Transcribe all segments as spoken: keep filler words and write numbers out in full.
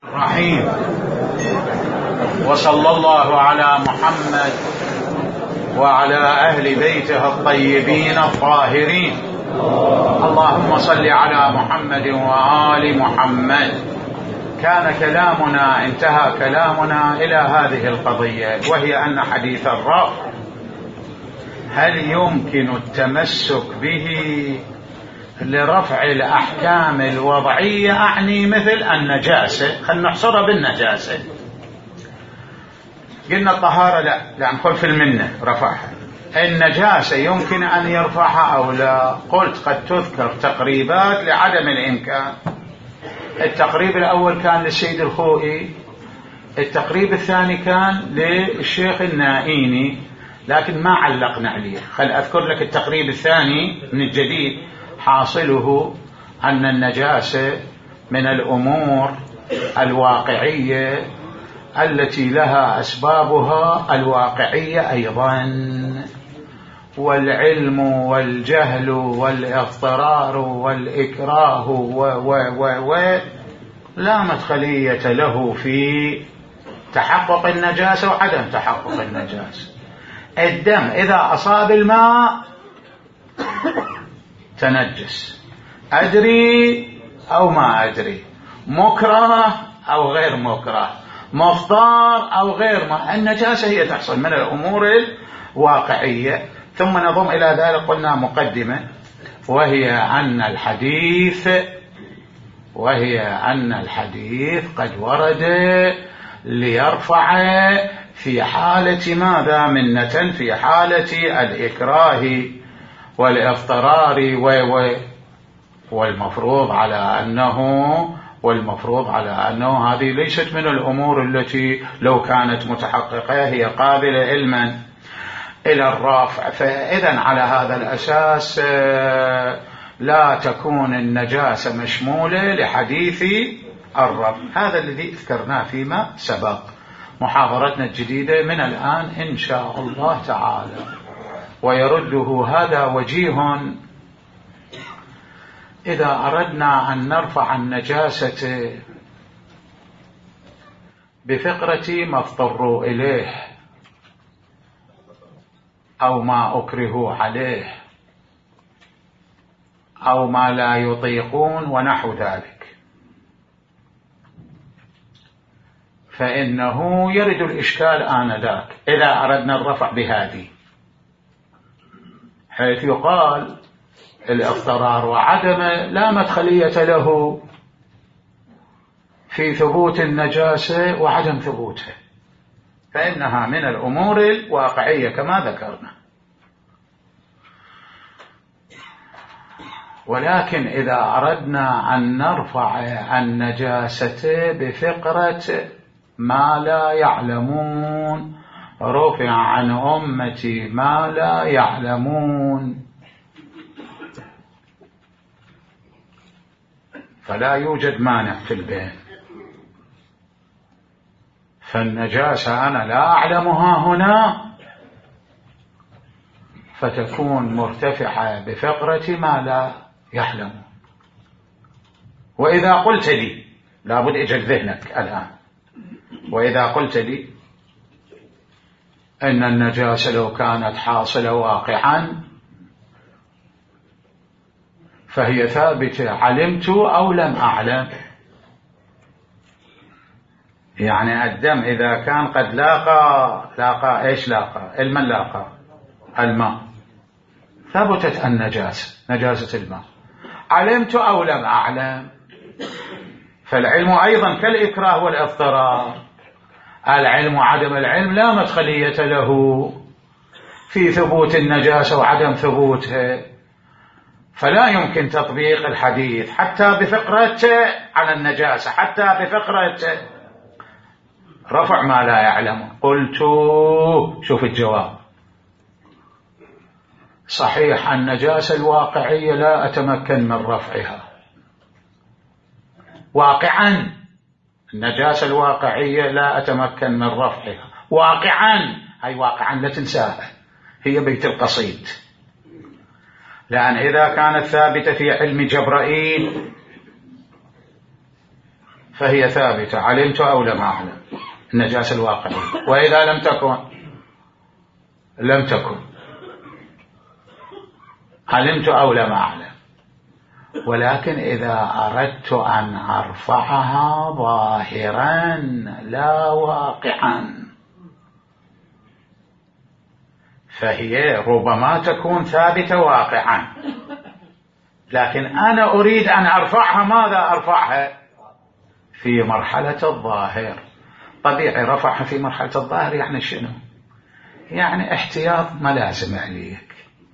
رحيم. وصلى الله على محمد وعلى أهل بيته الطيبين الطاهرين. اللهم صل على محمد وآل محمد. كان كلامنا انتهى كلامنا إلى هذه القضية، وهي أن حديث الرفع هل يمكن التمسك به لرفع الأحكام الوضعية، أعني مثل النجاسة، خلنا نحصرها بالنجاسة. قلنا الطهارة لا، لا نقول في المنة رفعها. النجاسة يمكن أن يرفعها أو لا. قلت قد تذكر تقريبات لعدم الإمكان. التقريب الأول كان للسيد الخوئي، التقريب الثاني كان للشيخ النائيني، لكن ما علقنا عليه. خل أذكر لك التقريب الثاني من الجديد. حاصله أن النجاسة من الأمور الواقعية التي لها أسبابها الواقعية أيضا، والعلم والجهل والاضطرار والإكراه و و و و لا مدخلية له في تحقق النجاسة وعدم تحقق النجاسة. الدم إذا أصاب الماء تنجس، أدري أو ما أدري، مكره أو غير مكره، مفطار أو غير ما، النجاسة هي تحصل من الأمور الواقعية. ثم نضم إلى ذلك قلنا مقدمة، وهي أن الحديث وهي أن الحديث قد ورد ليرفع في حالة ماذا؟ منة في حالة الإكراه والاضطرار والمفروض على أنه والمفروض على أنه هذه ليست من الأمور التي لو كانت متحققة هي قابلة علما إلى الرفع. فإذا على هذا الأساس لا تكون النجاسة مشمولة لحديث الرفع. هذا الذي ذكرناه فيما سبق. محاضرتنا الجديدة من الآن إن شاء الله تعالى. ويرده هذا وجيه إذا أردنا أن نرفع النجاسة بفقرة ما اضطروا إليه أو ما أكرهوا عليه أو ما لا يطيقون ونحو ذلك، فإنه يرد الإشكال آنذاك إذا أردنا الرفع بهذه، حيث يقال الاضطرار وعدم لا مدخلية له في ثبوت النجاسة وعدم ثبوتها، فإنها من الأمور الواقعية كما ذكرنا. ولكن إذا أردنا أن نرفع النجاسة بفقرة ما لا يعلمون، رفع عن أمتي ما لا يعلمون، فلا يوجد مانع في البين. فالنجاسة أنا لا أعلمها هنا، فتكون مرتفعة بفقرة ما لا يعلمون. وإذا قلت لي، لابد أجل ذهنك الآن، وإذا قلت لي أن النجاسة لو كانت حاصلة واقعا فهي ثابتة علمت أو لم أعلم، يعني الدم إذا كان قد لاقى لاقى إيش لاقى الماء لاقى الماء ثبتت النجاسة نجاسة الماء، علمت أو لم أعلم. فالعلم أيضا كالإكراه والاضطرار، العلم وعدم العلم لا مدخلية له في ثبوت النجاسة وعدم ثبوتها، فلا يمكن تطبيق الحديث حتى بفقرة على النجاسة، حتى بفقرة رفع ما لا يعلم. قلت شوف الجواب، صحيح النجاسة الواقعية لا أتمكن من رفعها واقعا، النجاسة الواقعية لا أتمكن من رفعها واقعا، هي واقعا لا تنساها، هي بيت القصيد. لأن إذا كانت ثابتة في علم جبرائيل فهي ثابتة، علمت أو لم أعلم، النجاسة الواقعية. وإذا لم تكن لم تكن علمت أو لم أعلم. ولكن إذا أردت أن أرفعها ظاهرا لا واقعا، فهي ربما تكون ثابتة واقعا، لكن أنا أريد أن أرفعها. ماذا أرفعها؟ في مرحلة الظاهر. طبيعي رفعها في مرحلة الظاهر يعني شنو؟ يعني احتياط ملازم عليك،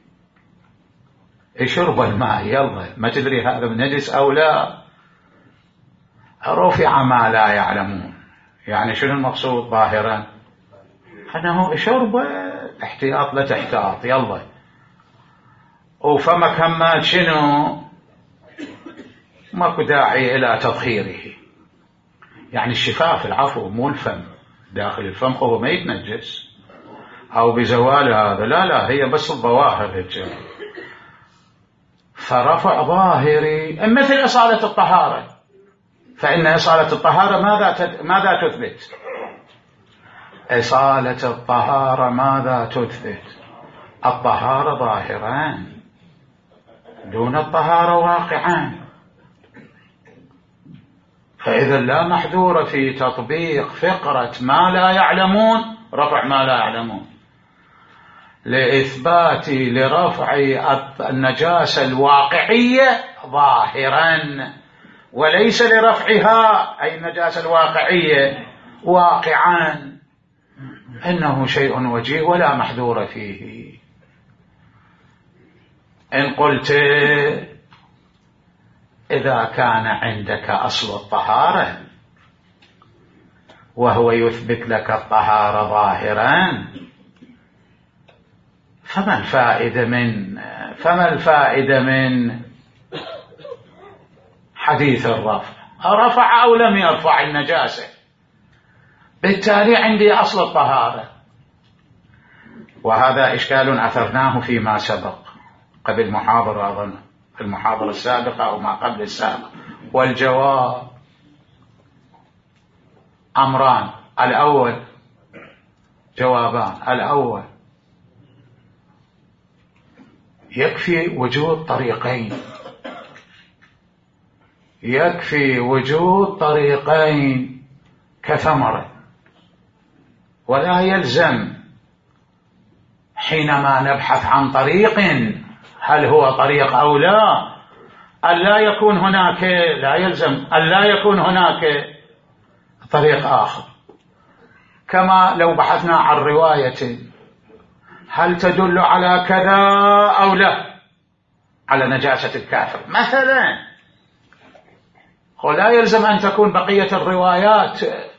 شرب الماء، يلا ما تدري هذا نجس أو لا، رفع ما لا يعلمون. يعني شنو المقصود ظاهرا؟ أنه شرب احتياط، لا تحتاط، يلا. وفمك همات شنو؟ ماكو داعي إلى تطهيره، يعني الشفاف، العفو، مو الفم. داخل الفم هو ما يتنجس أو بزوال هذا، لا لا، هي بس الظواهر هيك. فرفع ظاهري مثل إصالة الطهارة، فإن إصالة الطهارة ماذا ماذا تثبت؟ إصالة الطهارة ماذا تثبت؟ الطهارة ظاهران دون الطهارة واقعان. فإذا لا محذور في تطبيق فقرة ما لا يعلمون، رفع ما لا يعلمون، لإثبات لرفع النجاسة الواقعية ظاهرا، وليس لرفعها أي النجاسة الواقعية واقعا. إنه شيء وجيه ولا محذور فيه. إن قلت إذا كان عندك أصل الطهارة وهو يثبت لك الطهارة ظاهرا، فما الفائدة من فما الفائدة من حديث الرفع؟ رفع أو لم يرفع النجاسة، بالتالي عندي أصل الطهارة. وهذا إشكال أثرناه فيما سبق قبل محاضرة، أظن في المحاضرة السابقة أو ما قبل السابقة. والجواب أمران، الأول جوابان. الأول يكفي وجود طريقين، يكفي وجود طريقين كثمرة، ولا يلزم حينما نبحث عن طريق هل هو طريق أو لا أن لا يكون هناك، لا يلزم أن لا يكون هناك طريق آخر. كما لو بحثنا عن رواية هل تدل على كذا أو لا، على نجاسة الكافر مثلا، ولا يلزم أن تكون بقية الروايات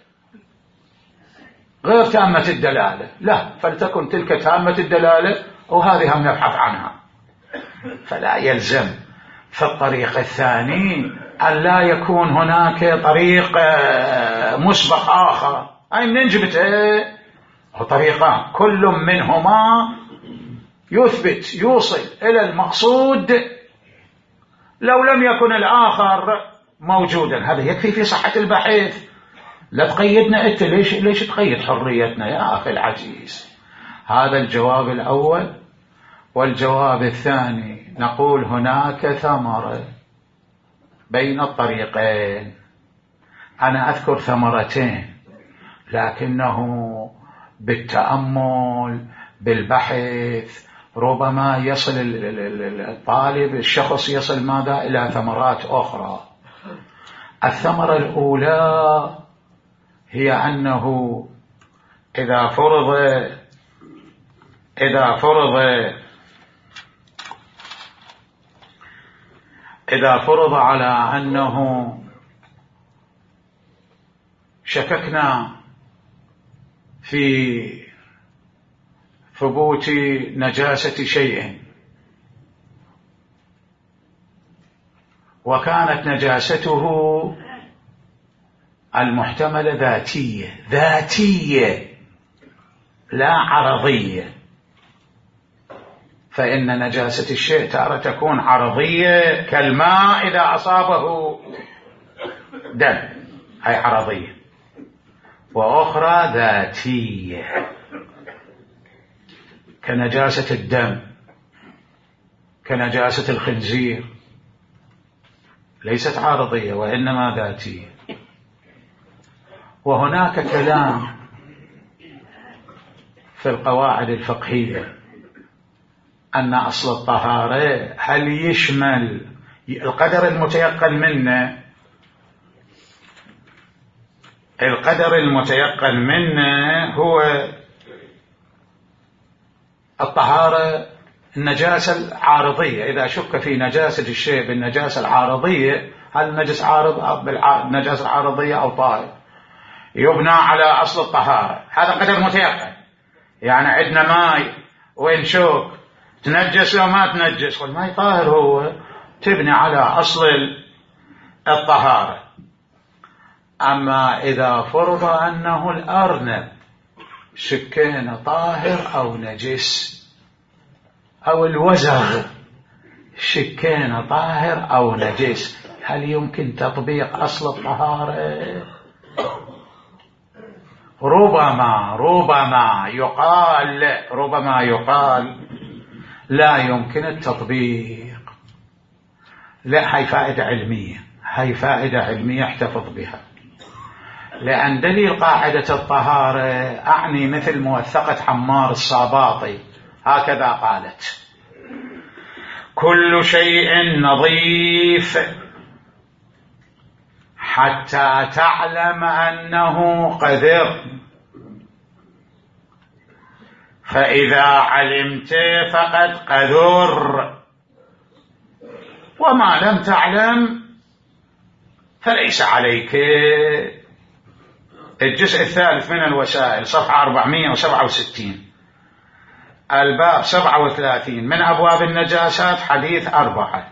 غير تامة الدلالة، لا، فلتكن تلك تامة الدلالة وهذه هم نبحث عنها. فلا يلزم في الطريق الثاني أن لا يكون هناك طريق مسبق آخر. أي من جبته طريقان كل منهما يثبت يوصل إلى المقصود لو لم يكن الآخر موجودا. هذا يكفي في صحة البحث. لا تقيدنا أنت، ليش ليش تقيد حريتنا يا أخي العزيز؟ هذا الجواب الأول. والجواب الثاني نقول هناك ثمرة بين الطريقين. أنا أذكر ثمرتين، لكنه بالتأمل بالبحث ربما يصل الطالب الشخص يصل ماذا إلى ثمرات أخرى. الثمرة الأولى هي أنه إذا فرض إذا فرض إذا فرض على أنه شككنا في ثبوت نجاسة شيء، وكانت نجاسته المحتملة ذاتية ذاتية لا عرضية، فإن نجاسة الشيء تارة تكون عرضية كالماء إذا أصابه دم، هي عرضية، وأخرى ذاتية كنجاسة الدم، كنجاسة الخنزير، ليست عارضية وإنما ذاتية. وهناك كلام في القواعد الفقهية أن أصل الطهارة هل يشمل القدر المتيقن منه، القدر المتيقن منه هو الطهارة النجاسة العارضية. إذا شك في نجاسة الشيء بالنجاسة العارضية، هل النجس عارض بالنجاسة العارضية أو طاهر، يبنى على أصل الطهارة. هذا قدر متيقن. يعني عندنا ماء ونشوك تنجس لو ما تنجس، والماء طاهر هو، تبني على أصل الطهارة. أما إذا فرض أنه الأرنب شكين طاهر أو نجس، أو الوزغ شكين طاهر أو نجس، هل يمكن تطبيق أصل الطهارة؟ ربما ربما يقال ربما يقال لا يمكن التطبيق. لا، هي فائدة علمية، هي فائدة علمية احتفظ بها. لأن دليل قاعدة الطهارة أعني مثل موثقة حمار الصاباطي هكذا قالت: كل شيء نظيف حتى تعلم أنه قذر، فإذا علمت فقد قذر، وما لم تعلم فليس عليك. الجزء الثالث من الوسائل، صفحة أربعمائة وسبعة وستين، الباب سبعة وثلاثين من أبواب النجاسات، حديث أربعة.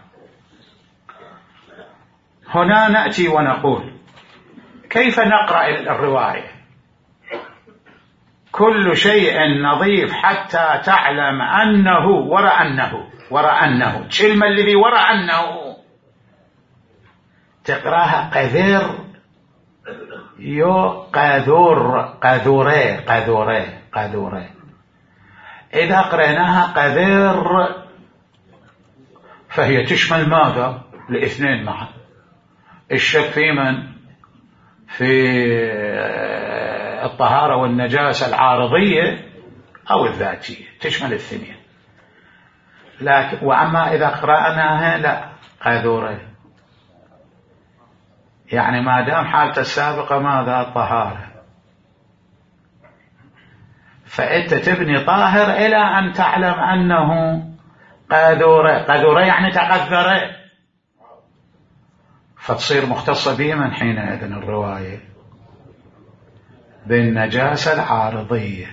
هنا نأتي ونقول كيف نقرأ الرواية؟ كل شيء نظيف حتى تعلم أنه وراء أنه وراء أنه الكلمة الذي وراء أنه تقراها قذر يو قذور قذوري قذوري قذوري. إذا قرأناها قذر فهي تشمل ماذا؟ الاثنين معا. الشك في من؟ في الطهارة والنجاسة العارضية أو الذاتية، تشمل الاثنين. لكن وأما إذا قرأناها لا قذوري، يعني ما دام حالته السابقة ماذا؟ طهارة، فأنت تبني طاهر إلى أن تعلم أنه قذوري. قذوري يعني تقذر، فتصير مختصة به من حينئذ الرواية بالنجاسة العارضية.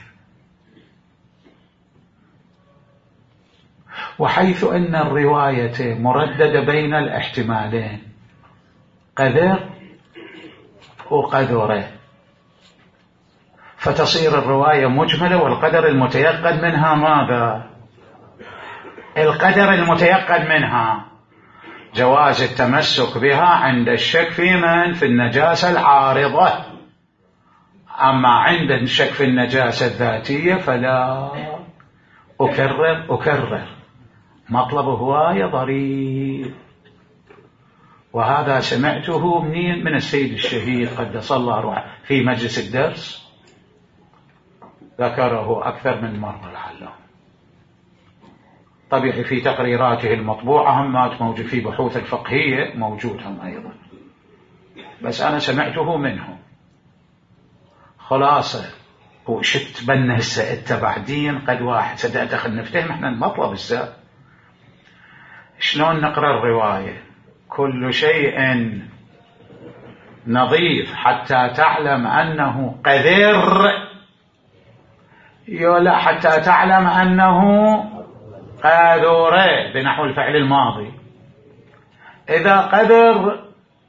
وحيث أن الرواية مرددة بين الاحتمالين قذر وقذره، فتصير الرواية مجملة، والقدر المتيقن منها ماذا؟ القدر المتيقن منها جواز التمسك بها عند الشك في من؟ في النجاسة العارضة. أما عند الشك في النجاسة الذاتية فلا. أكرر أكرر مطلب هواية ضريب، وهذا سمعته منين؟ من السيد الشهيد قدس الله روحه في مجلس الدرس، ذكره أكثر من مرة لعله. طبيعي في تقريراته المطبوعة همات موجود، في بحوث الفقهية موجود هم أيضا، بس أنا سمعته منه. خلاصة وشت بنه السائد بعدين قد واحد سدأ دخل نفتهم احنا المطلب السائد شلون نقرأ الرواية. كل شيء نظيف حتى تعلم أنه قذر، يولا حتى تعلم أنه قذر بنحو الفعل الماضي. إذا قذر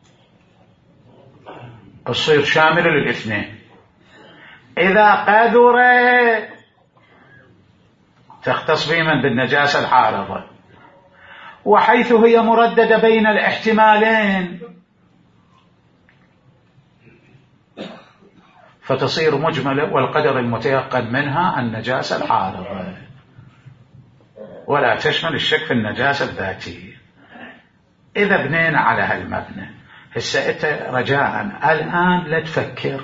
تصير شاملة للاثنين، إذا قذر تختص بمن؟ بالنجاسة العارضة. وحيث هي مرددة بين الاحتمالين فتصير مجملة، والقدر المتيقن منها النجاسة العارضة، ولا تشمل الشك في النجاسة الذاتية. إذا بنينا على هالمبنى، هسه أنت رجاء الآن لا تفكر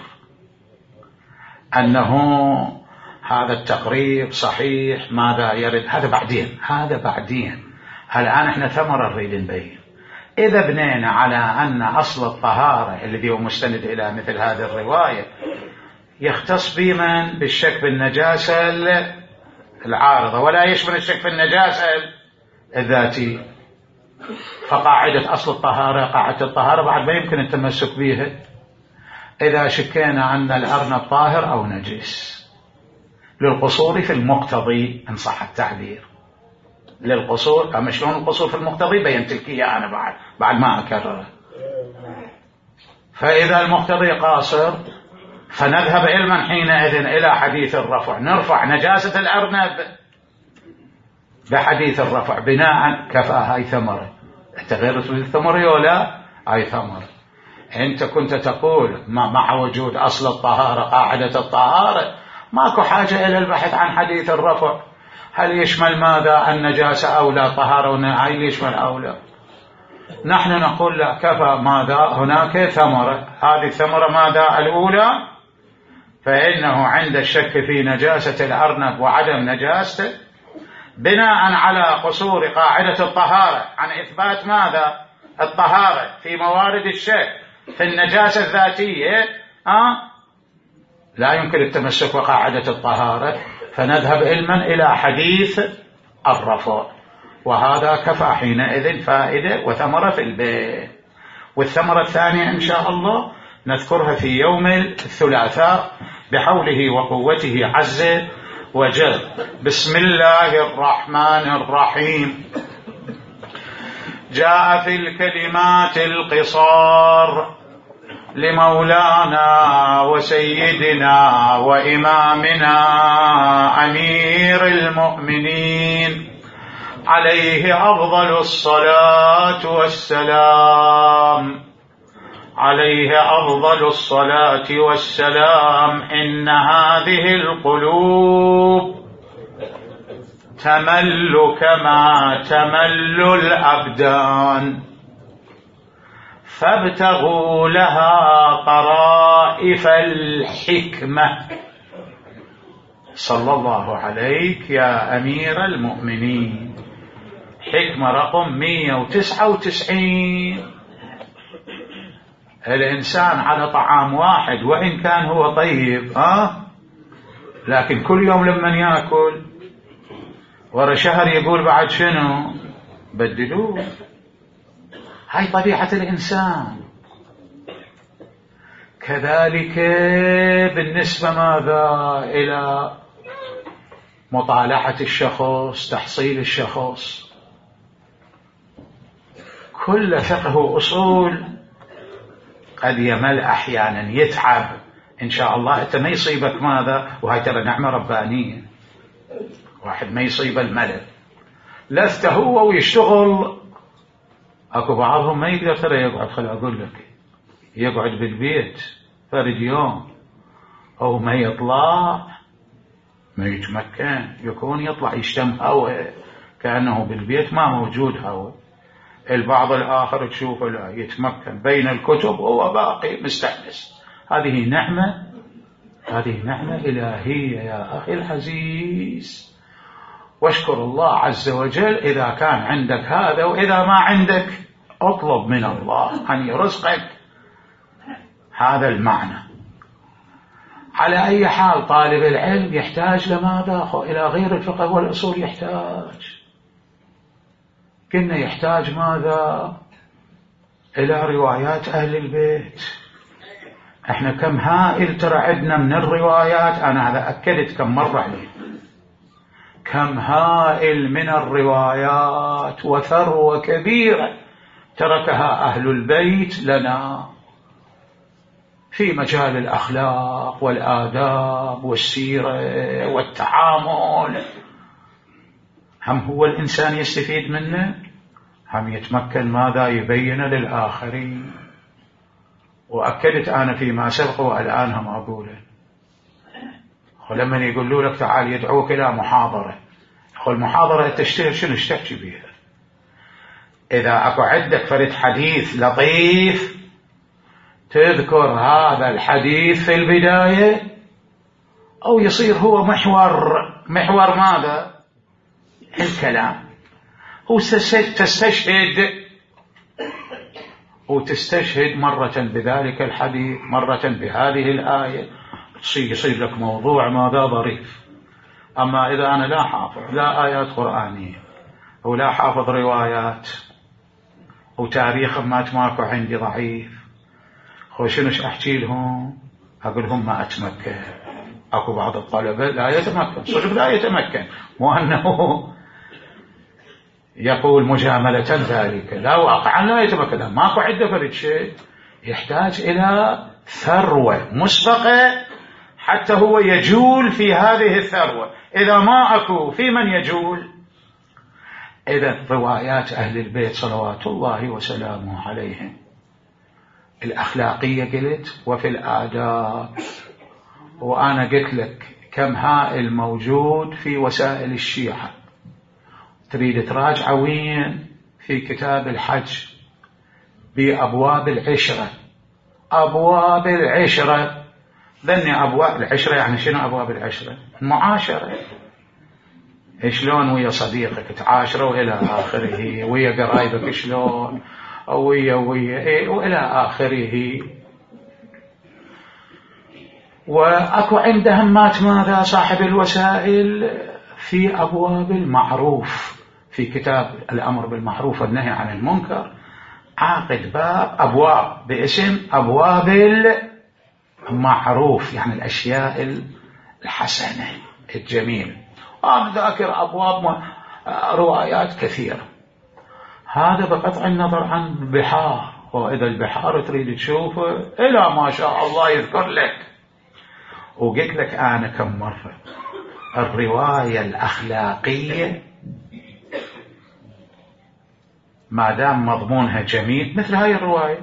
أنه هذا التقريب صحيح ماذا يرد، هذا بعدين، هذا بعدين. الآن احنا ثمرة نريد نبين. إذا بنينا على أن أصل الطهارة الذي هو مستند إلى مثل هذه الرواية يختص بمن بالشك بالنجاسة العارضة ولا يشمل الشك في النجاسة الذاتية، فقاعدة أصل الطهارة قاعدة الطهارة بعد ما يمكن التمسك بها إذا شكينا أن الأرنب طاهر أو نجس، للقصور في المقتضي إن صح التعبير، للقصور. أما شلون القصور في المقتضي بينت لك إياه أنا بعد بعد ما أكرره. فإذا المقتضي قاصر فنذهب علما حينئذ إلى حديث الرفع، نرفع نجاسة الأرنب بحديث الرفع بناء كفى هاي ثمرة. أنت غير تريد الثمرة ولا هاي ثمرة؟ أنت كنت تقول مع وجود أصل الطهارة قاعدة الطهارة ماكو حاجة إلى البحث عن حديث الرفع، هل يشمل ماذا النجاسة أو لا طهارة، هل يشمل أو لا. نحن نقول لا، كفى ماذا هناك ثمرة، هذه الثمرة ماذا الأولى، فإنه عند الشك في نجاسة الأرنب وعدم نجاسته بناء على قصور قاعدة الطهارة عن إثبات ماذا الطهارة في موارد الشك في النجاسة الذاتية، أه؟ لا يمكن التمسك بقاعدة الطهارة، فنذهب علما إلى حديث الرفع، وهذا كفى حينئذ فائدة وثمرة في البيت. والثمرة الثانية إن شاء الله نذكرها في يوم الثلاثاء بحوله وقوته عز وجل. بسم الله الرحمن الرحيم. جاء في الكلمات القصار لمولانا وسيدنا وإمامنا أمير المؤمنين عليه أفضل الصلاة والسلام عليه أفضل الصلاة والسلام إن هذه القلوب تمل كما تمل الأبدان، فابتغوا لها طرائف الحكمة. صلى الله عليك يا أمير المؤمنين. حكمة رقم مئة وتسعة وتسعين. الإنسان على طعام واحد وإن كان هو طيب أه؟ لكن كل يوم لما يأكل ورا شهر يقول بعد شنو بدلوه. هاي طبيعة الإنسان. كذلك بالنسبة ماذا إلى مطالعة الشخص، تحصيل الشخص، كل فقه أصول قد يمل أحيانا، يتعب إن شاء الله. أنت ما يصيبك ماذا، وهي ترى نعمة ربانية، واحد ما يصيب الملل لست هو ويشتغل. اكو بعضهم ما يقدر ترى يقعد، خل اقول لك يقعد بالبيت فرد يوم او ما يطلع، ما يتمكن، يكون يطلع يشتم هواء كأنه بالبيت ما موجود هواء. البعض الآخر تشوفه لا يتمكن بين الكتب وهو باقي مستحدث. هذه نعمة، هذه نعمة إلهية يا أخي العزيز، واشكر الله عز وجل إذا كان عندك هذا، وإذا ما عندك اطلب من الله أن يرزقك هذا المعنى. على أي حال طالب العلم يحتاج لماذا إلى غير الفقه والأصول، يحتاج كنا يحتاج ماذا إلى روايات أهل البيت. احنا كم هائل ترى عندنا من الروايات، أنا هذا أكدت كم مرة عليه، كم هائل من الروايات وثروة كبيرة تركها أهل البيت لنا في مجال الأخلاق والآداب والسيرة والتعامل. هم هو الإنسان يستفيد منه، هم يتمكن ماذا يبين للآخرين. وأكدت أنا فيما سبق والآن هم أقوله ولما يقولوا لك تعال يدعوك إلى محاضرة، يقول المحاضرة تشتهر شنو تحكي بيها؟ إذا أكو عندك فرد حديث لطيف تذكر هذا الحديث في البداية، أو يصير هو محور محور ماذا؟ الكلام. هو تستشهد وتستشهد مرة بذلك الحديث، مرة بهذه الآية، يصير لك موضوع ماذا ظريف. أما إذا أنا لا حافظ لا آيات قرآنية ولا حافظ روايات وتاريخ ما ماكو عندي ضعيف، خوشنش أحكي لهم؟ أقول لهم ما أتمكن. أكو بعض الطلبة لا يتمكن، صدق لا يتمكن، مو أنه يقول مجاملة ذلك، لا واقعا لا يتمكن، ماكو عنده فرد شيء، يحتاج إلى ثروة مسبقة حتى هو يجول في هذه الثروة. إذا ما أكو في من يجول، إذا روايات أهل البيت صلوات الله وسلامه عليهم الأخلاقية قلت وفي الآداب، وأنا قلت لك كم هائل موجود في وسائل الشيعة. تريد تراجع وين؟ في كتاب الحج بأبواب العشرة. أبواب العشرة ذني أبواب العشرة يعني شنو أبواب العشرة؟ المعاشرة، شلون ويا صديقك تعاشره إلى آخره، ويا قرايبك شلون، ويا ويا إيه وإلى آخره. وأكو عنده همات ماذا صاحب الوسائل في أبواب المعروف، في كتاب الأمر بالمعروف والنهي عن المنكر عاقد باب أبواب باسم أبواب المعروف، يعني الأشياء الحسنة الجميلة. أنا ذاكر أبواب روايات كثيرة. هذا بقطع النظر عن البحار، وإذا البحار تريد تشوفه إلى ما شاء الله يذكر لك. وقلت لك أنا كم مرة الرواية الأخلاقية ما دام مضمونها جميل مثل هاي الرواية،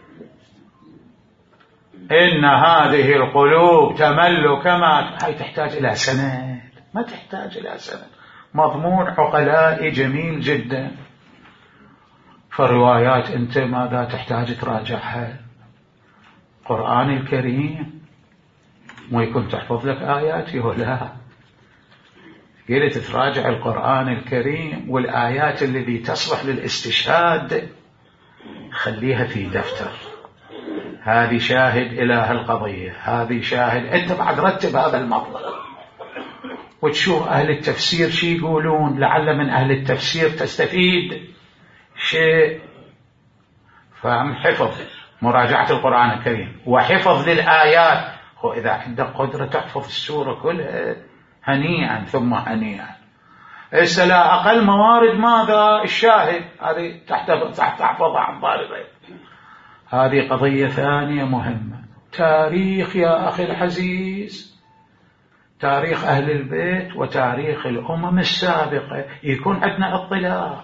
إن هذه القلوب تمل كما، هاي تحتاج إلى سند، ما تحتاج إلى سند، مضمون عقلائي جميل جدا. فالروايات أنت ماذا تحتاج تراجعها؟ القرآن الكريم مو يكون تحفظ لك آياتي ولا قلت تراجع القرآن الكريم والآيات التي تصلح للاستشهاد خليها في دفتر. هذه شاهد إله القضية، هذه شاهد. أنت بعد رتب هذا المطلب وتشوف أهل التفسير شي يقولون، لعل من أهل التفسير تستفيد شيء. فهم حفظ مراجعة القرآن الكريم وحفظ للآيات. وإذا عندك قدرة تحفظ السورة كلها هنيئا ثم هنيئا. إذا لا أقل موارد ماذا الشاهد، هذه تحفظها عن طالبين. هذه قضية ثانية مهمة. تاريخ يا أخي العزيز، تاريخ أهل البيت وتاريخ الأمم السابقة يكون عندنا اطلاع،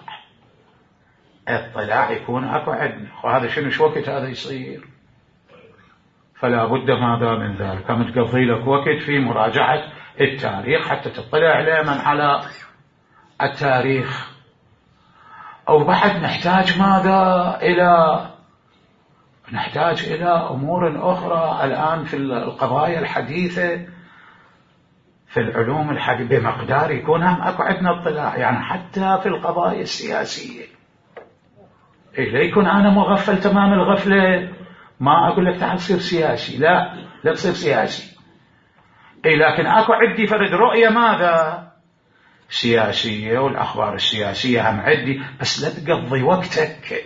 اطلاع يكون أكو عندنا. وهذا شنو شو وقت هذا يصير؟ فلا بد ماذا من ذلك، كم تقضي لك وقت في مراجعة التاريخ حتى تطلع علما على التاريخ. أو بعد نحتاج ماذا إلى نحتاج إلى أمور أخرى الآن في القضايا الحديثة، في العلوم الحديثة بمقدار يكون هم أكو عندنا اطلاع، يعني حتى في القضايا السياسية. إيه لا يكون أنا مغفل تمام الغفلة، ما أقول لك تعال تصير سياسي، لا لا تصير سياسي. إيه لكن أكو عندي فرد رؤية ماذا سياسية، والأخبار السياسية هم عندي، بس لا تقضي وقتك.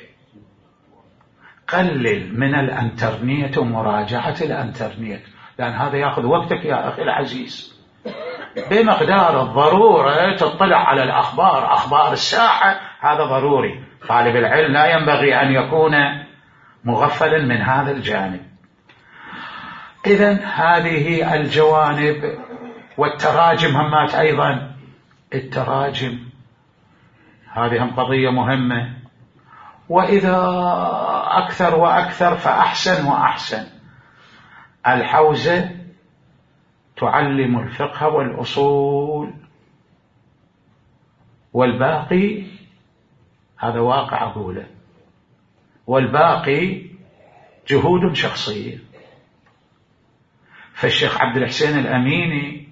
قلل من الانترنت ومراجعة الانترنت، لأن هذا يأخذ وقتك يا أخي العزيز. بمقدار الضرورة تطلع على الأخبار، أخبار الساعة، هذا ضروري. طالب العلم لا ينبغي أن يكون مغفلا من هذا الجانب. إذن هذه الجوانب. والتراجم همات أيضا، التراجم هذه هم قضية مهمة. وإذا أكثر وأكثر فأحسن وأحسن. الحوزة تعلم الفقه والأصول، والباقي هذا واقع أقوله، والباقي جهود شخصية. فالشيخ عبد الحسين الأميني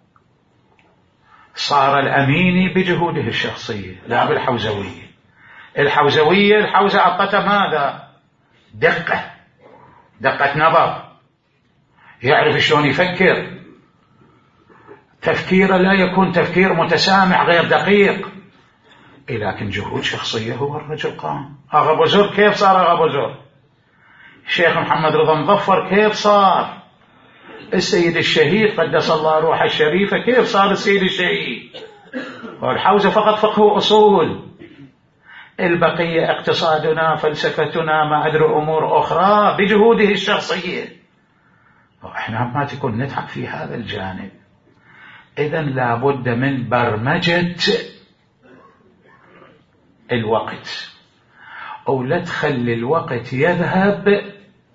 صار الأميني بجهوده الشخصية لا بالحوزوية. الحوزوية الحوزة أعطته ماذا؟ دقة، دقة نظر، يعرف شلون يفكر، تفكيره لا يكون تفكير متسامع غير دقيق، لكن جهود شخصية. هو الرجل قام. أغا بزر كيف صار أغا بزر؟ الشيخ محمد رضا مظفر كيف صار؟ السيد الشهيد قدس الله روحه الشريفة كيف صار السيد الشهيد؟ والحوزة فقط فقه أصول، البقية اقتصادنا فلسفتنا ما أدري أمور أخرى بجهوده الشخصية. وإحنا ما تكون نتعب في هذا الجانب. إذن لابد من برمجة الوقت، أو لا تخلي الوقت يذهب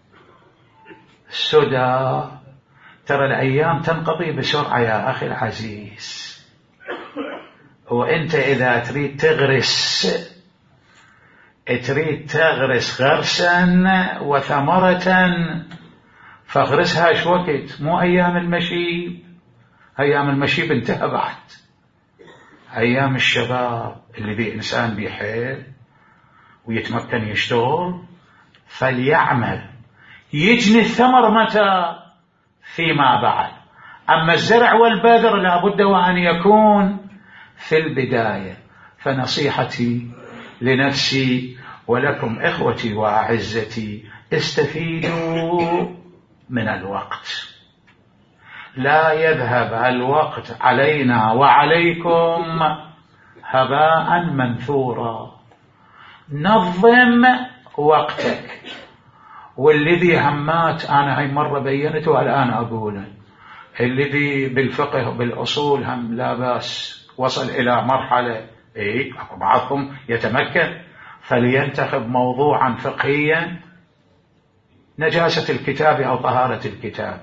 سدى. ترى الأيام تنقضي بسرعة يا أخي العزيز، وأنت إذا تريد تغرس تريد تغرس غرسا وثمرة فاغرسها شو وقت، مو أيام المشيب. أيام المشيب انتهى بعد. أيام الشباب اللي بيه إنسان بيحيل ويتمكن يشتغل فليعمل، يجني الثمر متى؟ فيما بعد. أما الزرع والبذر لابد وأن يكون في البداية. فنصيحتي لنفسي ولكم إخوتي وأعزتي، استفيدوا من الوقت، لا يذهب الوقت علينا وعليكم هباء منثورا. نظم وقتك. والذي همات أنا هاي مرة بينته والآن أقوله، الذي بالفقه بالأصول هم لا بأس وصل إلى مرحلة إيه بعضهم يتمكن فلينتخب موضوعا فقهيا، نجاسة الكتاب أو طهارة الكتاب،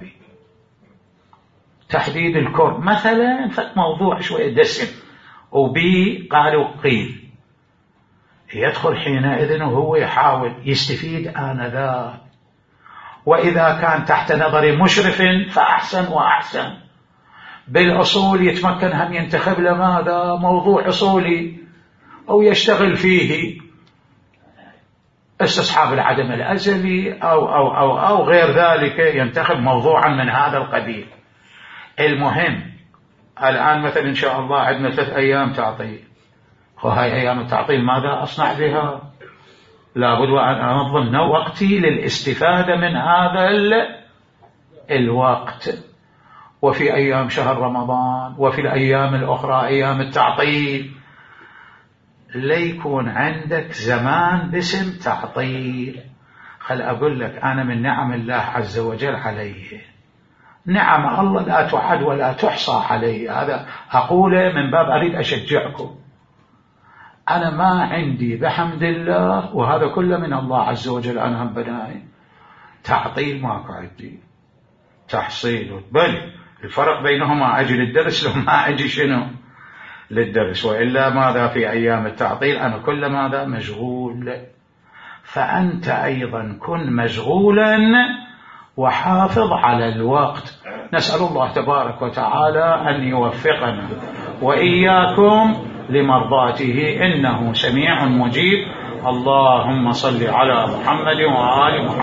تحديد الكر مثلا، فموضوع شوية دسم وبي قالوا قيل، يدخل حينئذ وهو يحاول يستفيد آنذاك. وإذا كان تحت نظر مشرف فأحسن وأحسن. بالأصول يتمكن هم ينتخب لماذا موضوع أصولي أو يشتغل فيه، استصحاب العدم الأزلي أو, أو, أو, أو غير ذلك، ينتخب موضوعا من هذا القبيل. المهم الآن مثلا إن شاء الله عندنا ثلاث أيام تعطيل، وهي أيام التعطيل ماذا أصنع بها؟ لابد وأن أنظم وقتي للاستفادة من هذا الوقت. وفي أيام شهر رمضان وفي الأيام الأخرى أيام التعطيل ليكون عندك زمان باسم تعطيل. خل أقول لك أنا من نعم الله عز وجل عليه، نعم الله لا تعد ولا تحصى عليه، هذا أقوله من باب أريد أشجعكم. أنا ما عندي بحمد الله، وهذا كله من الله عز وجل، أنا هم بناي تعطيل ماكو عندي، تحصيل. بل الفرق بينهما أجي للدرس لو ما أجي شنو للدرس، وإلا ماذا في أيام التعطيل أنا كل ماذا مشغول. فأنت أيضا كن مشغولا وحافظ على الوقت. نسأل الله تبارك وتعالى أن يوفقنا وإياكم لمرضاته إنه سميع مجيب. اللهم صل على محمد وآل محمد.